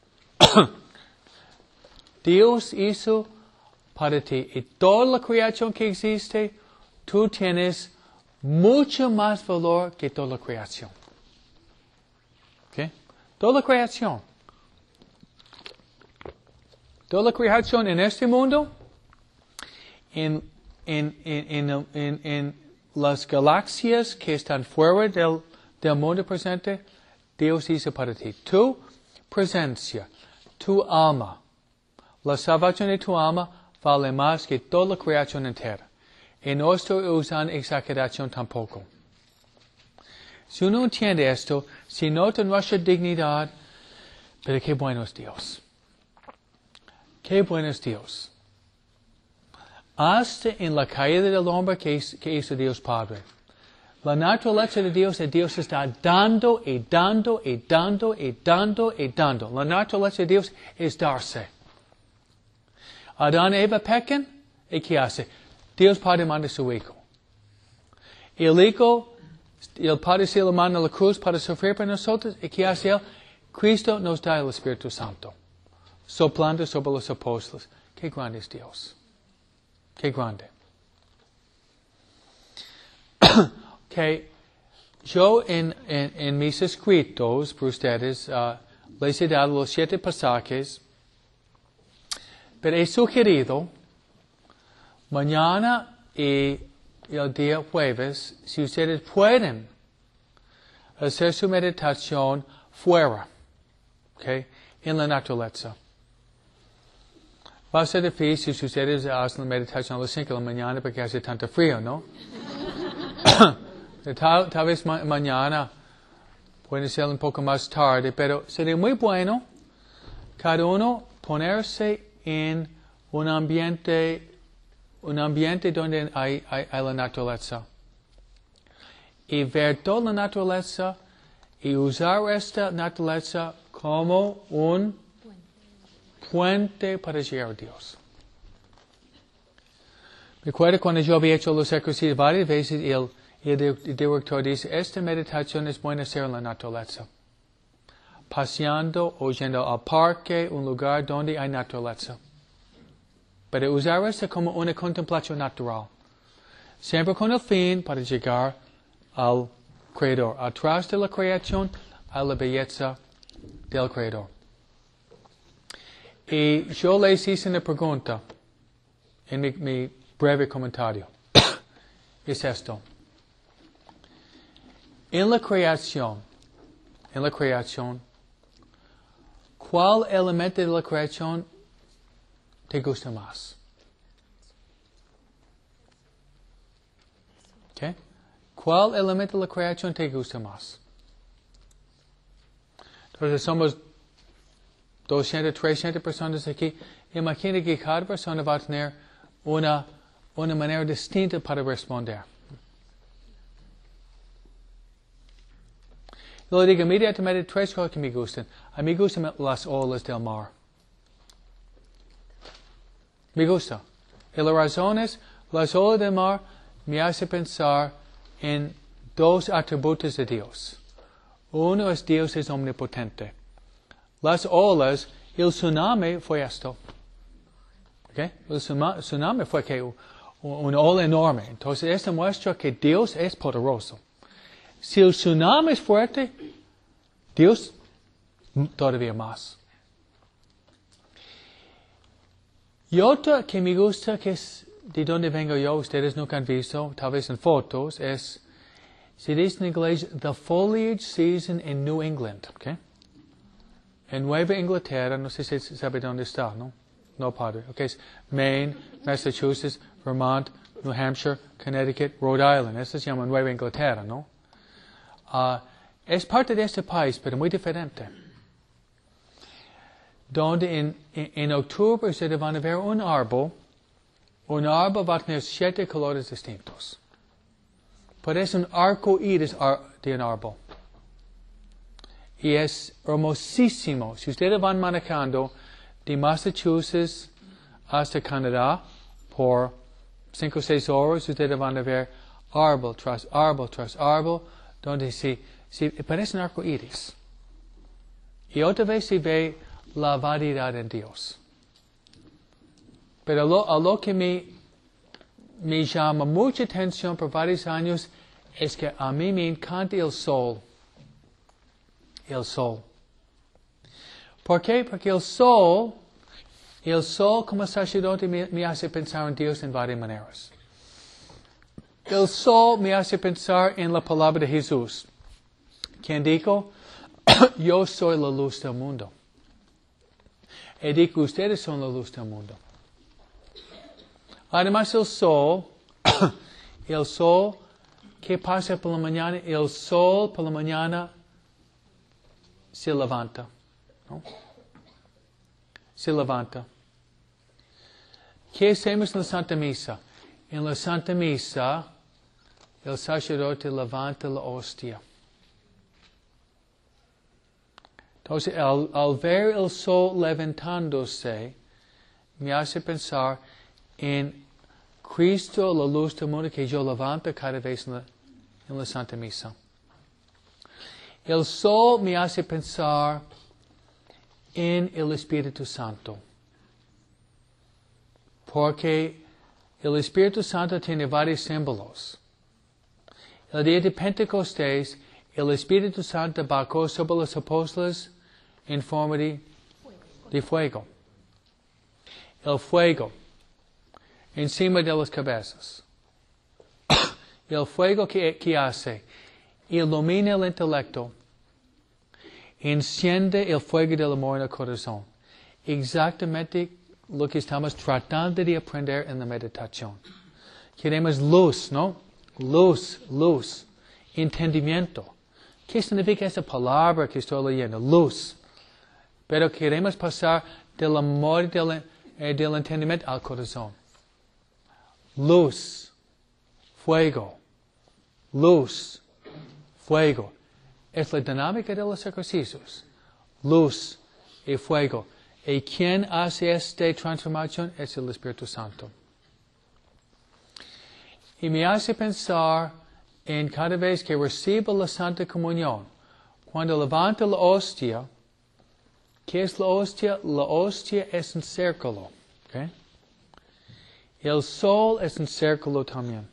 Dios hizo para ti, y toda la creación que existe, tú tienes mucho más valor que toda la creación. ¿Okay? Toda la creación. Toda la creación en este mundo, en las galaxias que están fuera del mundo presente, Dios hizo para ti. Tu presencia, tu alma, la salvación de tu alma vale más que toda la creación entera. Y no estoy usando exageración tampoco. Si uno entiende esto, si nota nuestra dignidad, pero qué bueno es Dios. Qué bueno es Dios. Hasta en la caída del hombre que hizo Dios Padre. La naturaleza de Dios está dando y dando y dando y dando y dando. La naturaleza de Dios es darse. Adán y Eva pecan, ¿y qué hace? Dios Padre manda a su Hijo. El Hijo, el Padre se lo manda a la cruz para sufrir por nosotros, ¿y qué hace Él? Cristo nos da el Espíritu Santo, soplando sobre los apóstoles. Qué grande es Dios. Qué grande. Okay. Yo en mis escritos por ustedes les he dado los 7 pasajes, pero he sugerido mañana y el día jueves, si ustedes pueden hacer su meditación fuera, ¿okay? En la naturaleza. Va a ser difícil si ustedes hacen la meditación a las 5 de la mañana porque hace tanto frío, ¿no? Tal vez mañana puede ser un poco más tarde, pero sería muy bueno cada uno ponerse en un ambiente donde hay la naturaleza. Y ver toda la naturaleza y usar esta naturaleza como un puente para llegar a Dios. Recuerda cuando yo había hecho los ejercicios varias veces, el director dice, esta meditación es buena hacer en la naturaleza. Paseando o yendo al parque, un lugar donde hay naturaleza. Pero usar esto como una contemplación natural. Siempre con el fin para llegar al Creador. Atrás de la creación, a la belleza del Creador. Y yo les hice una pregunta en mi breve comentario. Es esto. En la creación, ¿cuál elemento de la creación te gusta más? ¿Okay? ¿Cuál elemento de la creación te gusta más? Entonces somos 200, 300 personas aquí. Imagina que cada persona va a tener una manera distinta para responder. Yo le digo inmediatamente 3 cosas que me gustan. A mí me gustan las olas del mar. Me gusta. Y la razón es, las olas del mar me hacen pensar en 2 atributos de Dios. Uno es Dios es omnipotente. Las olas, el tsunami fue esto. ¿Okay? El tsunami fue que una ola enorme. Entonces esto muestra que Dios es poderoso. Si el tsunami es fuerte, Dios todavía más. Y otra que me gusta, que es de donde vengo yo, ustedes nunca han visto, tal vez en fotos, es, se dice en inglés, the foliage season in New England. ¿Okay? En Nueva Inglaterra, no sé si sabe dónde está, ¿no? No, padre. Okay, es Maine, Massachusetts, Vermont, New Hampshire, Connecticut, Rhode Island. Eso se llama Nueva Inglaterra, ¿no? Es parte de este país, pero muy diferente. Donde en octubre ustedes van a ver un árbol va a tener 7 colores distintos. Parece un arco iris de un árbol. Y es hermosísimo. Si ustedes van manejando de Massachusetts hasta Canadá por 5 o 6 horas, ustedes van a ver árbol tras árbol tras árbol, donde se parece un arco iris. Y otra vez se ve la variedad en Dios. Pero a lo que me llama mucha atención por varios años es que a mí me encanta el sol. El sol. ¿Por qué? Porque el sol como sacerdote me hace pensar en Dios en varias maneras. El sol me hace pensar en la palabra de Jesús, quien dijo, yo soy la luz del mundo. Y dijo, ustedes son la luz del mundo. Además el sol, ¿qué pasa por la mañana? El sol por la mañana se levanta, ¿no? Se levanta. ¿Qué hacemos en la Santa Misa? En la Santa Misa, el sacerdote levanta la hostia. Entonces, al ver el sol levantándose, me hace pensar en Cristo, la luz del mundo, que yo levanto cada vez en la Santa Misa. El sol me hace pensar en el Espíritu Santo. Porque el Espíritu Santo tiene varios símbolos. El día de Pentecostés, el Espíritu Santo bajó sobre los apóstoles en forma de fuego. El fuego encima de las cabezas. El fuego que hace, ilumina el intelecto, enciende el fuego del amor en el corazón. Exactamente lo que estamos tratando de aprender en la meditación. Queremos luz, ¿no? Luz, luz. Entendimiento. ¿Qué significa esa palabra que estoy leyendo? Luz. Pero queremos pasar del amor y del entendimiento al corazón. Luz, fuego. Luz, fuego. Es la dinámica de los ejercicios. Luz y fuego. ¿Y quién hace esta transformación? Es el Espíritu Santo. Y me hace pensar en cada vez que recibo la Santa Comunión, cuando levanto la hostia, ¿qué es la hostia? La hostia es un círculo. ¿Okay? El sol es un círculo también.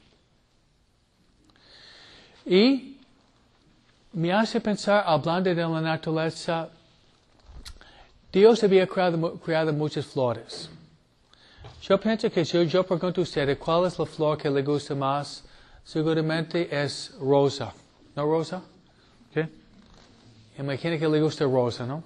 Y me hace pensar, hablando de la naturaleza, Dios había creado muchas flores. Yo pienso que si yo pregunto a ustedes cuál es la flor que le gusta más, seguramente es rosa. ¿No rosa? ¿Okay? Imagina que le gusta rosa, ¿no?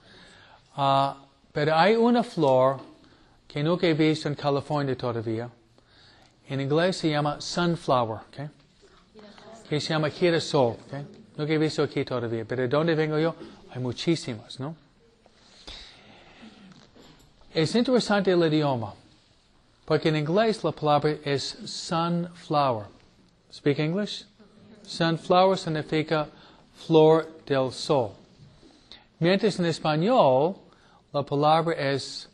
Pero hay una flor que nunca he visto en California todavía. En inglés se llama sunflower, ¿okay? Que se llama girasol, ¿okay? Nunca he visto aquí todavía, pero donde vengo yo hay muchísimas, ¿no? Es interesante el idioma, porque en inglés la palabra es sunflower. Speak English? Sunflower significa flor del sol. Mientras en español la palabra es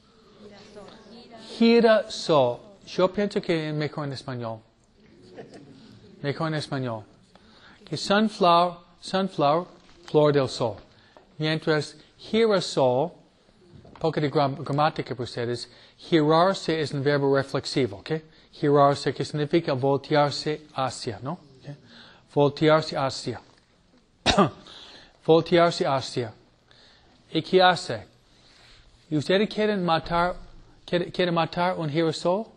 girasol. Yo pienso que es mejor en español. Mejor en español. Que sunflower, flor del sol. Mientras girasol, poco de gramática para ustedes, girarse es un verbo reflexivo, ¿ok? Girarse, que significa voltearse hacia, ¿no? ¿Okay? Voltearse hacia. Voltearse hacia. ¿Y qué hace? ¿Y ustedes quieren matar un girasol?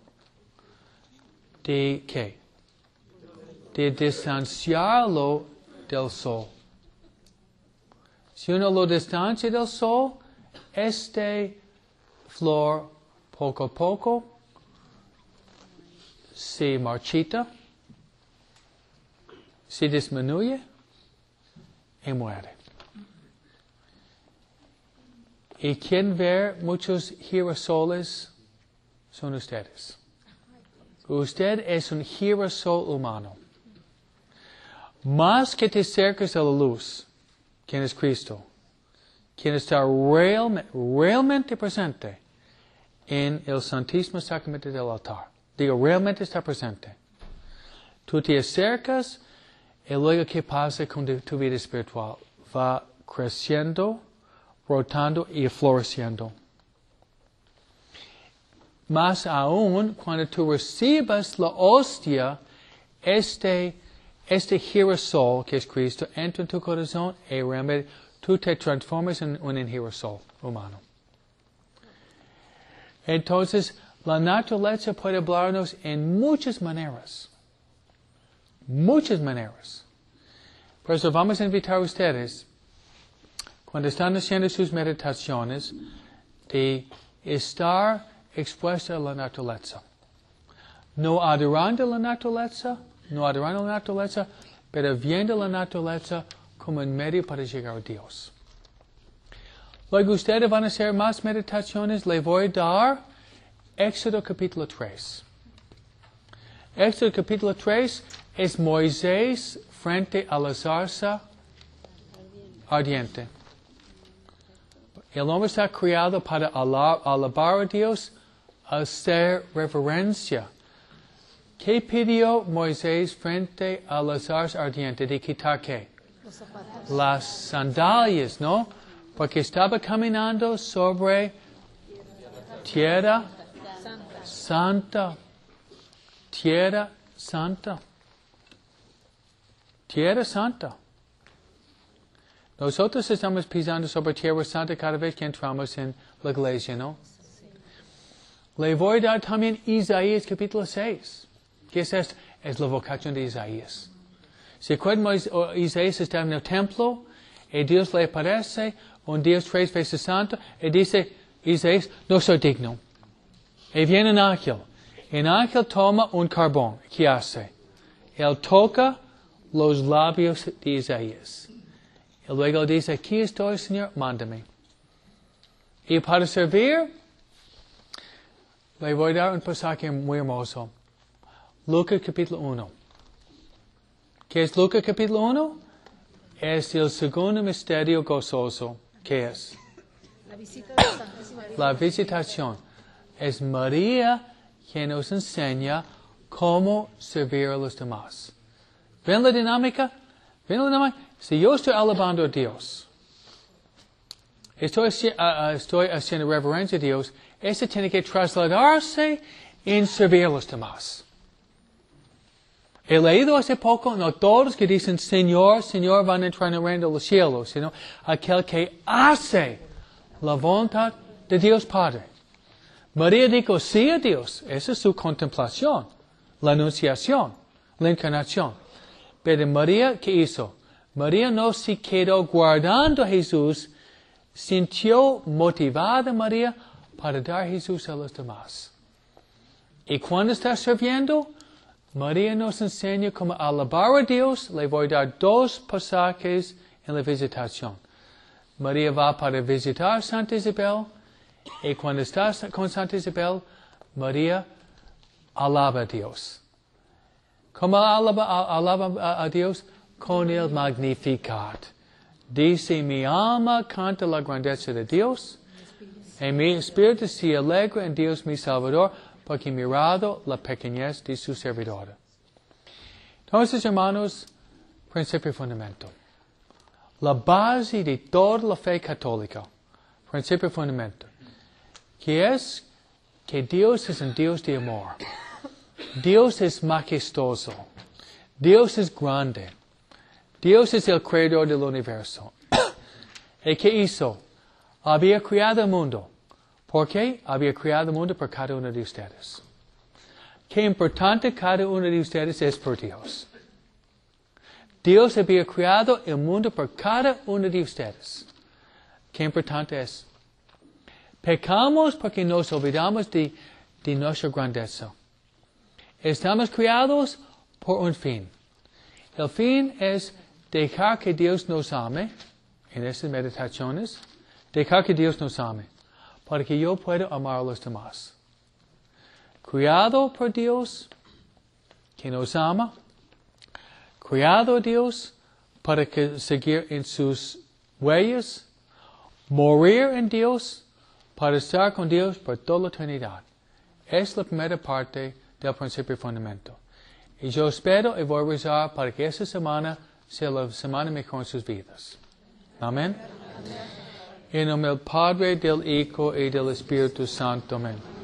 ¿De qué? De distanciarlo del sol. Si uno lo distancia del sol, este flor poco a poco se marchita, se disminuye y muere. Y quien ve muchos girasoles son ustedes. Usted es un girasol humano. Más que te acerques a la luz, quien es Cristo, quien está realmente presente en el Santísimo Sacramento del altar. Digo, realmente está presente. Tú te acercas y luego ¿qué pasa con tu vida espiritual? Va creciendo, rotando y floreciendo. Más aún, cuando tú recibas la hostia, este girasol que es Cristo entra en tu corazón y realmente tú te transformas en un girasol humano. Entonces, la naturaleza puede hablarnos en muchas maneras. Muchas maneras. Por eso vamos a invitar a ustedes, cuando están haciendo sus meditaciones, de estar expuestos a la naturaleza. No adorando la naturaleza, pero viendo la naturaleza como un medio para llegar a Dios. Luego ustedes van a hacer más meditaciones. Le voy a dar Éxodo capítulo 3. Éxodo capítulo 3 es Moisés frente a la zarza ardiente. El hombre está creado para alabar a Dios, hacer reverencia. ¿Qué pidió Moisés frente a la zarza ardiente? De quitar ¿qué? Las sandalias, ¿no? Porque estaba caminando sobre tierra santa. Tierra santa. Tierra santa. Nosotros estamos pisando sobre tierra santa cada vez que entramos en la iglesia, ¿no? Le voy a dar también Isaías capítulo 6. ¿Qué es esto? es la vocación de Isaías. ¿Se acuerdan? Isaías estaba en el templo y Dios le aparece un Dios 3 veces santo y dice, Isaías, no soy digno. Y viene un ángel. El ángel toma un carbón. ¿Qué hace? Él toca los labios de Isaías. Y luego dice, aquí estoy, Señor, mándame. Y para servir, le voy a dar un pasaje muy hermoso. Lucas capítulo 1. ¿Qué es Lucas capítulo 1? Es el segundo misterio gozoso. ¿Qué es? La visita de Santísima Virgen. La visitación. Es María quien nos enseña cómo servir a los demás. ¿Ven la dinámica? ¿Ven la dinámica? Si yo estoy alabando a Dios, estoy haciendo reverencia a Dios, eso tiene que trasladarse en servir a los demás. He leído hace poco, no todos que dicen Señor, Señor van a entrar en el reino de los cielos, sino aquel que hace la voluntad de Dios Padre. María dijo sí a Dios, esa es su contemplación, la anunciación, la encarnación. Pero María, ¿qué hizo? María no se quedó guardando a Jesús, sintió motivada María para dar a Jesús a los demás. Y cuando está sirviendo, María nos enseña cómo alabar a Dios. Le voy a dar 2 pasajes en la visitación. María va para visitar Santa Isabel y cuando está con Santa Isabel, María alaba a Dios. ¿Cómo alaba a Dios? Con el Magnificat. Dice, mi alma canta la grandeza de Dios, y mi espíritu se alegra en Dios mi Salvador, porque he mirado la pequeñez de su servidora. Entonces, hermanos, principio y fundamento. La base de toda la fe católica, principio y fundamento, que es que Dios es un Dios de amor. Dios es majestuoso. Dios es grande. Dios es el creador del universo. ¿Y qué hizo? Había creado el mundo. ¿Por qué? Había creado el mundo por cada uno de ustedes. Qué importante cada uno de ustedes es por Dios. Dios había creado el mundo por cada uno de ustedes. Qué importante es. Pecamos porque nos olvidamos de nuestra grandeza. Estamos creados por un fin. El fin es dejar que Dios nos ame, en estas meditaciones, dejar que Dios nos ame, para que yo pueda amar a los demás. Criado por Dios, que nos ama, criado a Dios para que seguir en sus huellas, morir en Dios para estar con Dios por toda la eternidad. Es la primera parte del principio y fundamento. Y yo espero y voy a rezar para que esta semana sea la semana mejor en sus vidas. Amén. En nombre del Padre, del Hijo y del Espíritu Santo. Amén.